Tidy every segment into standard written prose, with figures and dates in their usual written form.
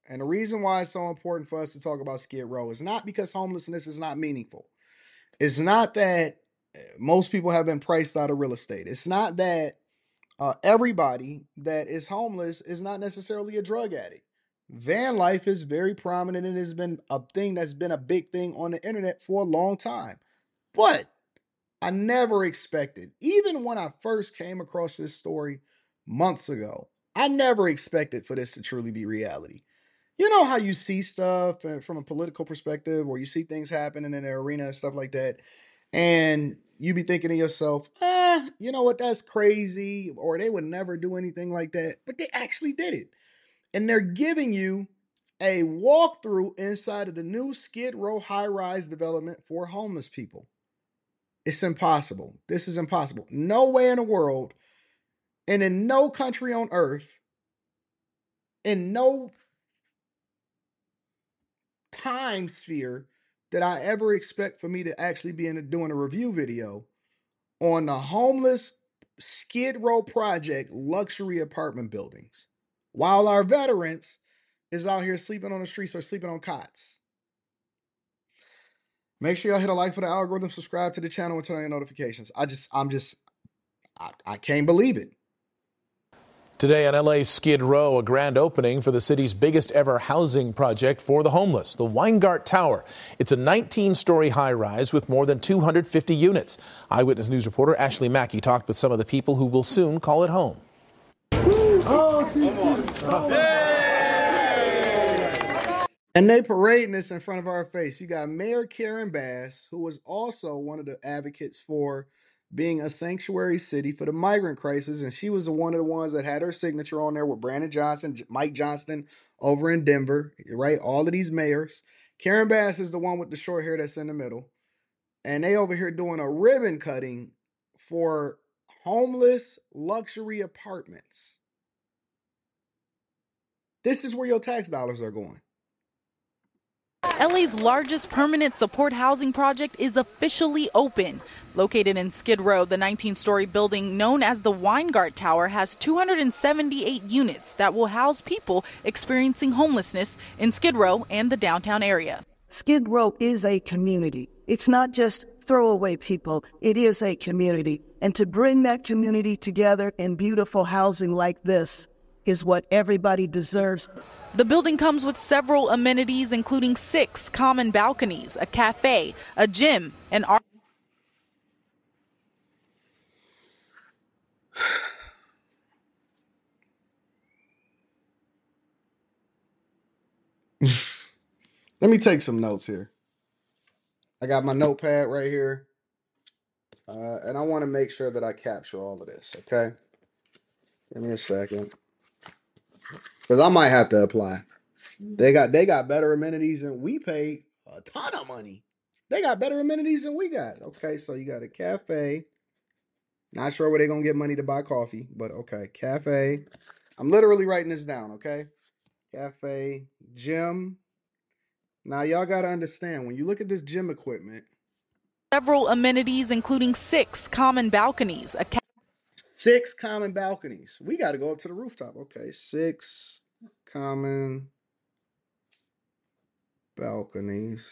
And the reason why it's so important for us to talk about Skid Row is not because homelessness is not meaningful. It's not that most people have been priced out of real estate. It's not that everybody that is homeless is not necessarily a drug addict. Van life is very prominent and has been a thing that's been a big thing on the internet for a long time. But I never expected, even when I first came across this story months ago, I never expected for this to truly be reality. You know how you see stuff from a political perspective, or you see things happening in the arena and stuff like that, and you be thinking to yourself, you know what, that's crazy, or they would never do anything like that, but they actually did it. And they're giving you a walkthrough inside of the new Skid Row high rise development for homeless people. It's impossible. This is impossible. No way in the world, and in no country on earth, in no time sphere that I ever expect for me to actually be doing a review video on the homeless Skid Row project luxury apartment buildings, while our veterans is out here sleeping on the streets or sleeping on cots. Make sure y'all hit a like for the algorithm, subscribe to the channel, and turn on your notifications. I can't believe it. Today on LA's Skid Row, a grand opening for the city's biggest ever housing project for the homeless, the Weingart Tower. It's a 19-story high-rise with more than 250 units. Eyewitness News reporter Ashley Mackey talked with some of the people who will soon call it home. And they parading this in front of our face. You got Mayor Karen Bass, who was also one of the advocates for being a sanctuary city for the migrant crisis. And she was one of the ones that had her signature on there with Brandon Johnson, Mike Johnston over in Denver, right? All of these mayors. Karen Bass is the one with the short hair that's in the middle. And they over here doing a ribbon cutting for homeless luxury apartments. This is where your tax dollars are going. LA's largest permanent support housing project is officially open. Located in Skid Row, the 19-story building known as the Weingart Tower has 278 units that will house people experiencing homelessness in Skid Row and the downtown area. Skid Row is a community. It's not just throwaway people. It is a community. And to bring that community together in beautiful housing like this is what everybody deserves. The building comes with several amenities, including 6 common balconies, a cafe, a gym, and art. Let me take some notes here. I got my notepad right here. And I want to make sure that I capture all of this, okay? Give me a second. Because I might have to apply. They got better amenities than we paid a ton of money. They got better amenities than we got. Okay, so you got a cafe. Not sure where they're gonna get money to buy coffee, but okay. Cafe. I'm literally writing this down, okay? Cafe, gym. Now y'all gotta understand when you look at this gym equipment. Several amenities, including 6 common balconies, a 6 common balconies. We got to go up to the rooftop. Okay, 6 common balconies.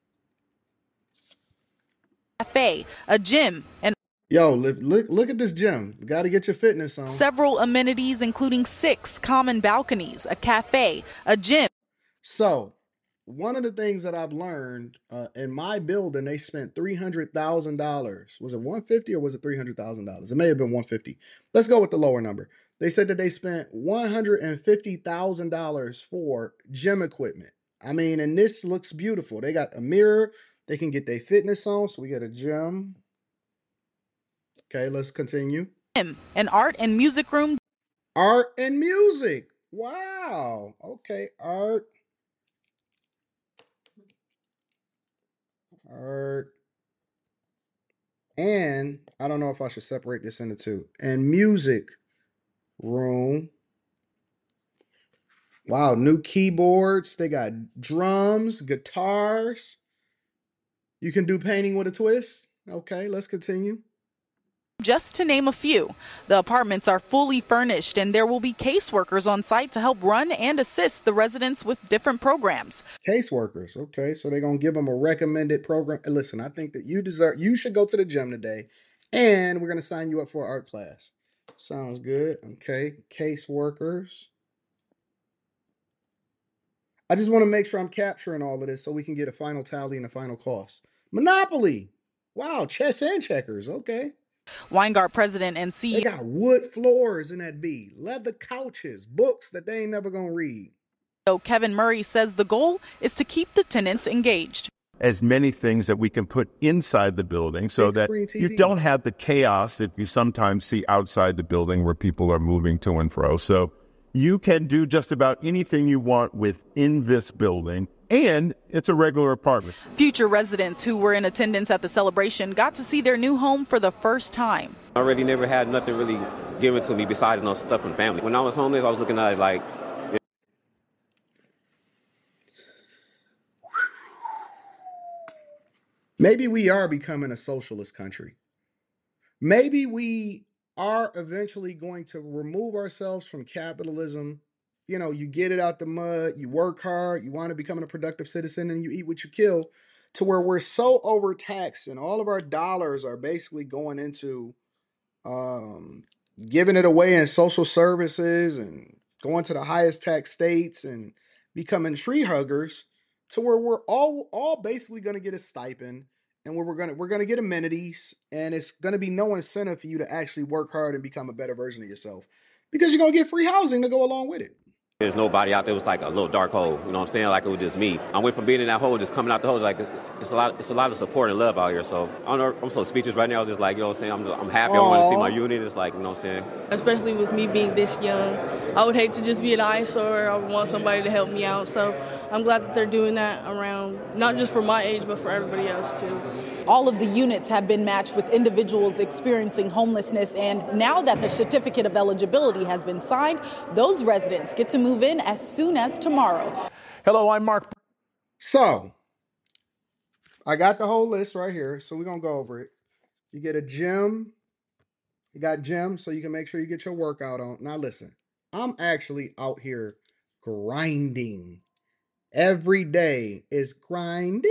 cafe, a gym, and Yo, look at this gym. You got to get your fitness on. several amenities, including 6 common balconies, a cafe, a gym. So, one of the things that I've learned in my building, they spent $300,000. Was it 150 or was it $300,000? It may have been 150. Let's go with the lower number. They said that they spent $150,000 for gym equipment. I mean, and this looks beautiful. They got a mirror. They can get their fitness on. So we got a gym. Okay, let's continue. An art and music room. Art and music. Wow. Okay, art. And I don't know if I should separate this into two. And music room. Wow, new keyboards. They got drums, guitars. You can do painting with a twist. Okay, let's continue. just to name a few. The apartments are fully furnished, and there will be caseworkers on site to help run and assist the residents with different programs. Caseworkers, okay, so they're going to give them a recommended program. And listen, I think that you should go to the gym today, and we're going to sign you up for an art class. Sounds good. Okay, caseworkers. I just want to make sure I'm capturing all of this so we can get a final tally and a final cost. Monopoly. Wow, chess and checkers. Okay. Weingart president and CEO. They got wood floors in that B, leather couches, books that they ain't never going to read. Kevin Murray says the goal is to keep the tenants engaged. As many things that we can put inside the building so that you don't have the chaos that you sometimes see outside the building where people are moving to and fro. So you can do just about anything you want within this building, and it's a regular apartment. Future residents who were in attendance at the celebration got to see their new home for the first time. I already never had nothing really given to me besides stuff from family. When I was homeless, I was looking at it like... Maybe we are becoming a socialist country. Maybe we are eventually going to remove ourselves from capitalism. You know, you get it out the mud, you work hard, you want to become a productive citizen, and you eat what you kill, to where we're so overtaxed and all of our dollars are basically going into giving it away in social services and going to the highest tax states and becoming tree huggers, to where we're all basically going to get a stipend, and we're going to get amenities, and it's going to be no incentive for you to actually work hard and become a better version of yourself, because you're going to get free housing to go along with it. There's nobody out there. It was like a little dark hole. You know what I'm saying? Like it was just me. I went from being in that hole, just coming out the hole. Like it's a lot of support and love out here. So I don't know, I'm so speechless right now. Just like, you know what I'm saying? I'm happy. Aww. I want to see my unit. It's like, you know what I'm saying? Especially with me being this young, I would hate to just be an eyesore. I would want somebody to help me out. So I'm glad that they're doing that around, not just for my age, but for everybody else too. All of the units have been matched with individuals experiencing homelessness, and now that the certificate of eligibility has been signed, those residents get to move in as soon as tomorrow. Hello, I'm Mark. So, I got the whole list right here, so we're going to go over it. You get a gym. You got gym, so you can make sure you get your workout on. Now, listen, I'm actually out here grinding. Every day is grinding.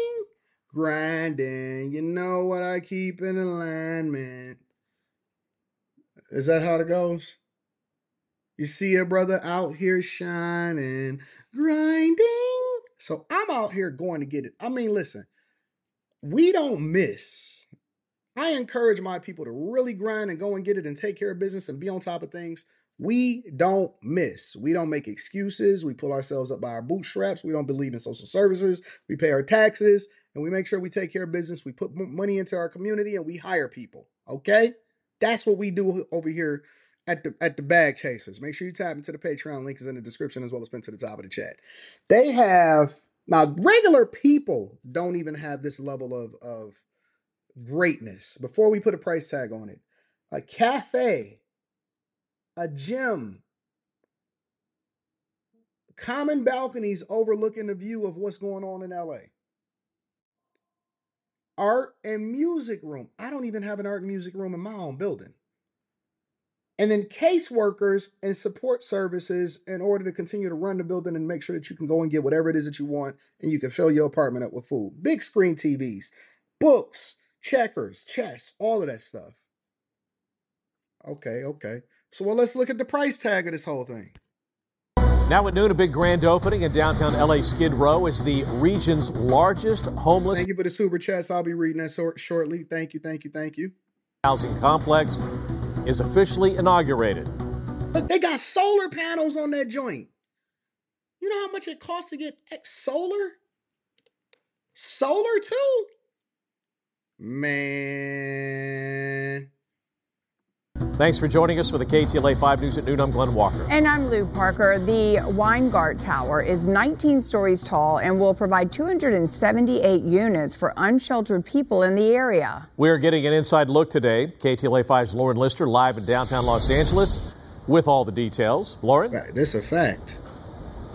You know what I keep in alignment. Is that how it goes? You see a brother out here shining, grinding. So I'm out here going to get it. I mean, listen, we don't miss. I encourage my people to really grind and go and get it and take care of business and be on top of things. We don't miss. We don't make excuses. We pull ourselves up by our bootstraps. We don't believe in social services. We pay our taxes and we make sure we take care of business. We put money into our community and we hire people. Okay? That's what we do over here at the Bag Chasers. Make sure you tap into the Patreon. Link is in the description as well as pinned to the top of the chat. They have, now regular people don't even have this level of greatness. Before we put a price tag on it, a cafe, a gym, common balconies overlooking the view of what's going on in LA. Art and music room. I don't even have an art and music room in my own building. And then caseworkers and support services in order to continue to run the building and make sure that you can go and get whatever it is that you want and you can fill your apartment up with food. Big screen TVs, books, checkers, chess, all of that stuff. Okay. So, well, let's look at the price tag of this whole thing. Now at noon, a big grand opening in downtown LA Skid Row is the region's largest homeless. Thank you for the super chats. I'll be reading that shortly. Thank you. Housing complex is officially inaugurated. Look, they got solar panels on that joint. You know how much it costs to get solar? Solar too? Man. Thanks for joining us for the KTLA 5 News at Noon. I'm Glenn Walker. And I'm Lou Parker. The Weingart Tower is 19 stories tall and will provide 278 units for unsheltered people in the area. We're getting an inside look today. KTLA 5's Lauren Lister live in downtown Los Angeles with all the details. Lauren? This is a fact.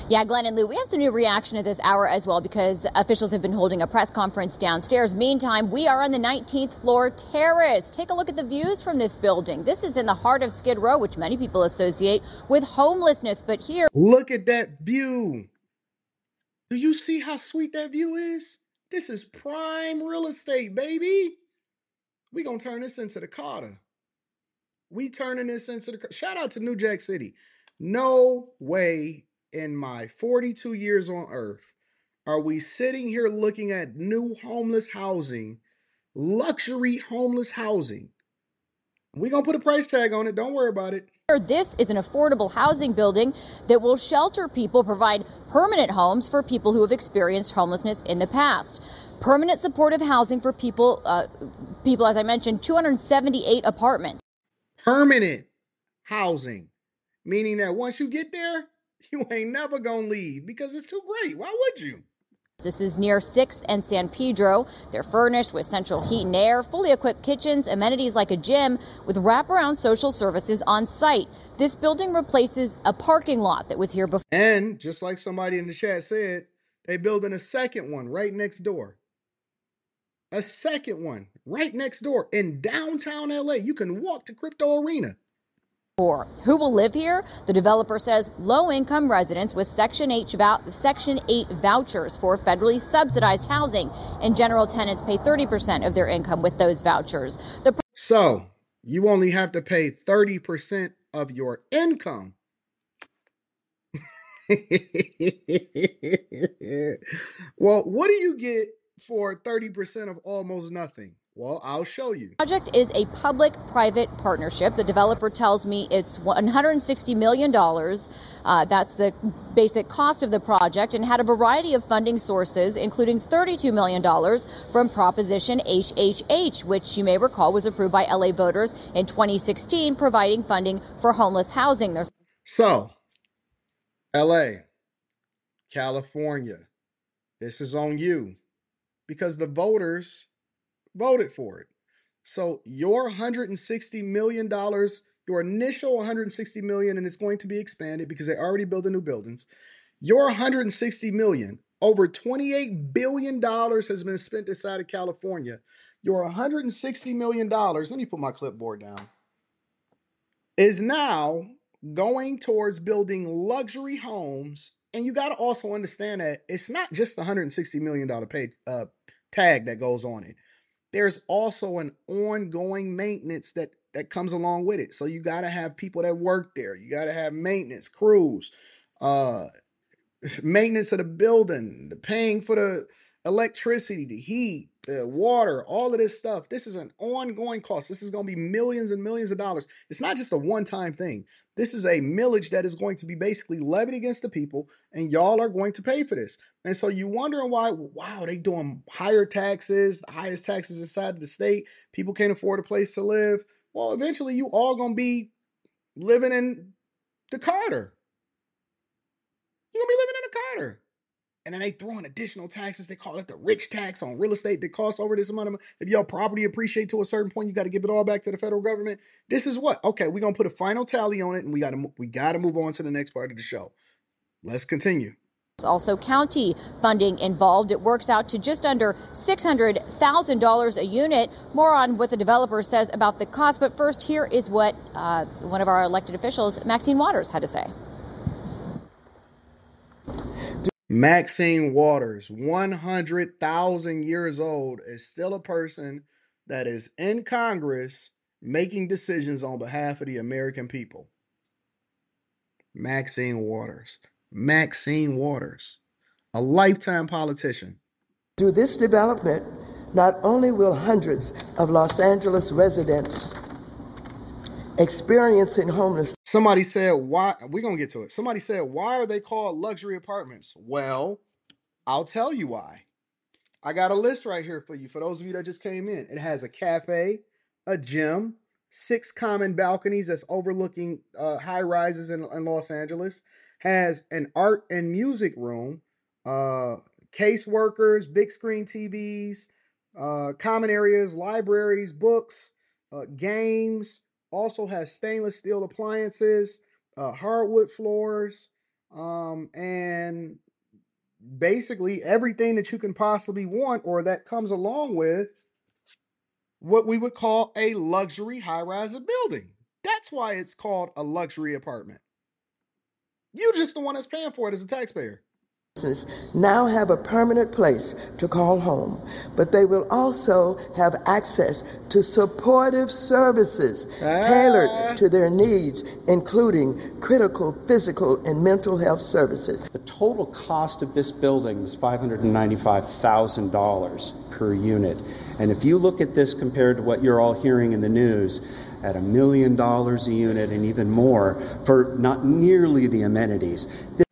Yeah, Glenn and Lou, we have some new reaction at this hour as well because officials have been holding a press conference downstairs. Meantime, we are on the 19th floor terrace. Take a look at the views from this building. This is in the heart of Skid Row, which many people associate with homelessness. But here, look at that view. Do you see how sweet that view is? This is prime real estate, baby. We gonna turn this into the Carter. We turning this into the, shout out to New Jack City. No way in my 42 years on earth are we sitting here looking at new homeless housing, luxury homeless housing. We're going to put a price tag on it. Don't worry about it. this is an affordable housing building that will shelter people, provide permanent homes for people who have experienced homelessness in the past. Permanent supportive housing for people, as I mentioned, 278 apartments. Permanent housing, meaning that once you get there, you ain't never going to leave because it's too great. Why would you? This is near 6th and San Pedro. They're furnished with central heat and air, fully equipped kitchens, amenities like a gym, with wraparound social services on site. This building replaces a parking lot that was here before. And just like somebody in the chat said, they building a second one right next door. A second one right next door in downtown LA. You can walk to Crypto Arena. Who will live here? The developer says low-income residents with Section 8 vouchers for federally subsidized housing. And general tenants pay 30% of their income with those vouchers. So you only have to pay 30% of your income. Well, what do you get for 30% of almost nothing? Well, I'll show you. The project is a public-private partnership. The developer tells me it's $160 million. That's the basic cost of the project, and had a variety of funding sources, including $32 million from Proposition HHH, which you may recall was approved by LA voters in 2016, providing funding for homeless housing. So, LA, California, this is on you because the voters voted for it. So your $160 million, your initial $160 million, and it's going to be expanded because they already built the new buildings. Your $160 million, over $28 billion has been spent this side of California. Your $160 million, let me put my clipboard down, is now going towards building luxury homes. And you got to also understand that it's not just the $160 million tag that goes on it. There's also an ongoing maintenance that comes along with it. So you got to have people that work there. You got to have maintenance crews, maintenance of the building, the paying for the electricity, the heat, the water, all of this stuff. This is an ongoing cost. This is going to be millions and millions of dollars. It's not just a one-time thing. This is a millage that is going to be basically levied against the people, and y'all are going to pay for this. And so you wondering why, wow, they doing higher taxes, the highest taxes inside of the state. People can't afford a place to live. Well, eventually you all going to be living in the Carter. You're going to be living in the Carter. And then they throw in additional taxes. They call it the rich tax on real estate that costs over this amount of money. If your property appreciate to a certain point, you got to give it all back to the federal government. This is what? Okay, we're going to put a final tally on it, and we got to move on to the next part of the show. Let's continue. There's also county funding involved. It works out to just under $600,000 a unit. More on what the developer says about the cost. But first, here is what one of our elected officials, Maxine Waters, had to say. Maxine Waters, 100,000 years old, is still a person that is in Congress making decisions on behalf of the American people. Maxine Waters. Maxine Waters, a lifetime politician. Through this development, not only will hundreds of Los Angeles residents experiencing homelessness. Somebody said, why? We're going to get to it. Somebody said, why are they called luxury apartments? Well, I'll tell you why. I got a list right here for you. For those of you that just came in, it has a cafe, a gym, 6 common balconies that's overlooking high rises in Los Angeles, has an art and music room, caseworkers, big screen TVs, common areas, libraries, books, games. Also has stainless steel appliances, hardwood floors, and basically everything that you can possibly want or that comes along with what we would call a luxury high-rise building. That's why it's called a luxury apartment. You're just the one that's paying for it as a taxpayer. Now have a permanent place to call home, but they will also have access to supportive services tailored to their needs, including critical physical and mental health services. The total cost of this building was $595,000 per unit. And if you look at this compared to what you're all hearing in the news, at $1 million a unit and even more for not nearly the amenities.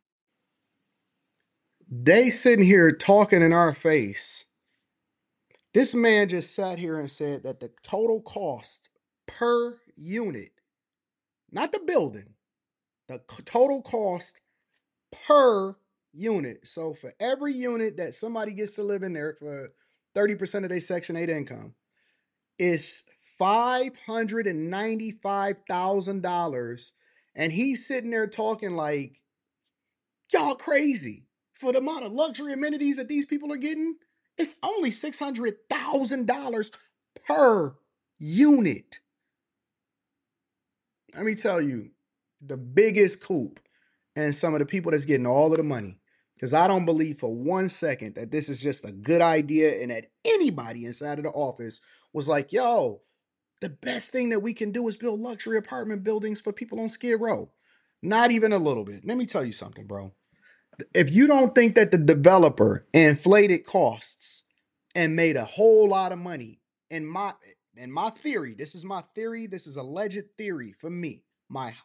They sitting here talking in our face. This man just sat here and said that the total cost per unit, not the building, the total cost per unit. So for every unit that somebody gets to live in there for 30% of their Section 8 income, is $595,000. And he's sitting there talking like, y'all crazy. For the amount of luxury amenities that these people are getting, it's only $600,000 per unit. Let me tell you, the biggest coup and some of the people that's getting all of the money. Because I don't believe for 1 second that this is just a good idea and that anybody inside of the office was like, yo, the best thing that we can do is build luxury apartment buildings for people on Skid Row. Not even a little bit. Let me tell you something, bro. If you don't think that the developer inflated costs and made a whole lot of money, in my theory, this is my theory, this is alleged theory for me, my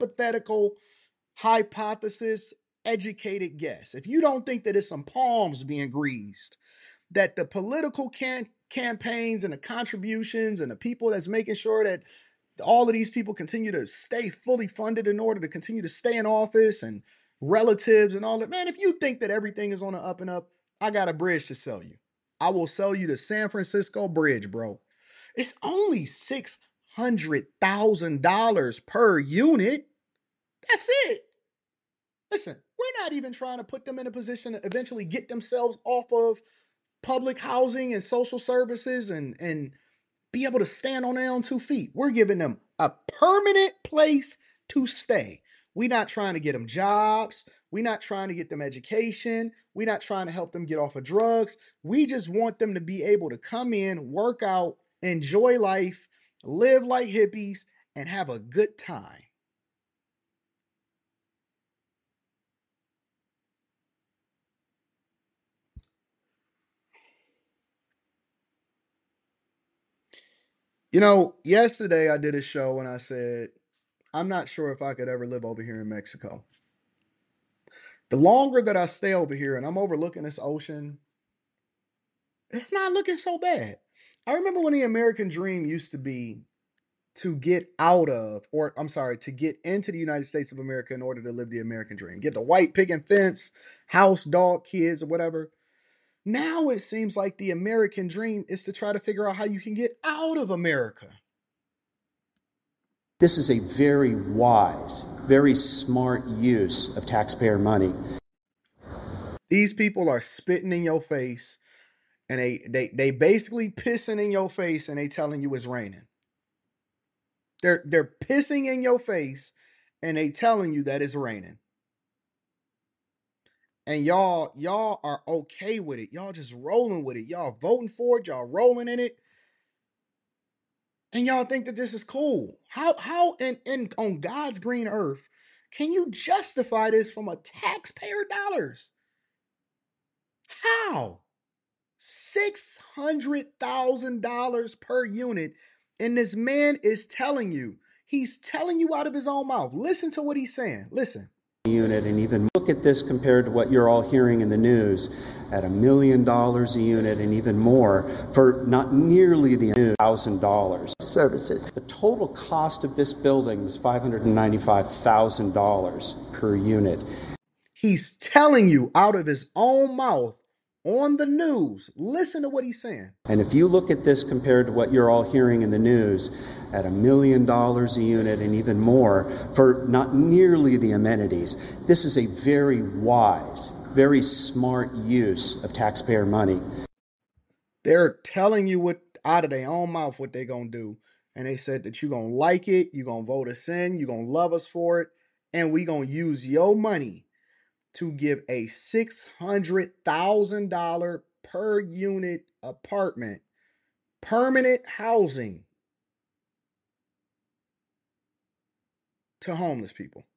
hypothesis, educated guess. If you don't think that it's some palms being greased, that the political campaigns and the contributions and the people that's making sure that all of these people continue to stay fully funded in order to continue to stay in office and relatives and all that. Man, if you think that everything is on the up and up, I got a bridge to sell you. I will sell you the San Francisco Bridge, bro. It's only $600,000 per unit. That's it. Listen, we're not even trying to put them in a position to eventually get themselves off of public housing and social services and be able to stand on their own 2 feet. We're giving them a permanent place to stay. We're not trying to get them jobs. We're not trying to get them education. We're not trying to help them get off of drugs. We just want them to be able to come in, work out, enjoy life, live like hippies, and have a good time. You know, yesterday I did a show and I said, I'm not sure if I could ever live over here in Mexico. The longer that I stay over here and I'm overlooking this ocean, it's not looking so bad. I remember when the American dream used to be to get out of, or I'm sorry, to get into the United States of America in order to live the American dream. Get the white picket fence, house, dog, kids, or whatever. Now it seems like the American dream is to try to figure out how you can get out of America. This is a very wise, very smart use of taxpayer money. These people are spitting in your face and they basically pissing in your face and they telling you it's raining. They're pissing in your face and they telling you that it's raining. And y'all are okay with it. Y'all just rolling with it. Y'all voting for it. Y'all rolling in it. And y'all think that this is cool. How on God's green earth can you justify this from a taxpayer dollars? How? $600,000 per unit. And this man is telling you, he's telling you out of his own mouth. Listen to what he's saying. Listen. Unit, and even look at this compared to what you're all hearing in the news at $1 million a unit and even more for not nearly the $1,000 services. The total cost of this building was $595,000 per unit. He's telling you out of his own mouth on the news. Listen to what he's saying. And if you look at this compared to what you're all hearing in the news, at $1 million a unit and even more for not nearly the amenities, this is a very wise, very smart use of taxpayer money. They're telling you what out of their own mouth what they're going to do. And they said that you're going to like it, you're going to vote us in, you're going to love us for it, and we're going to use your money to give a $600,000 per unit apartment, permanent housing to homeless people.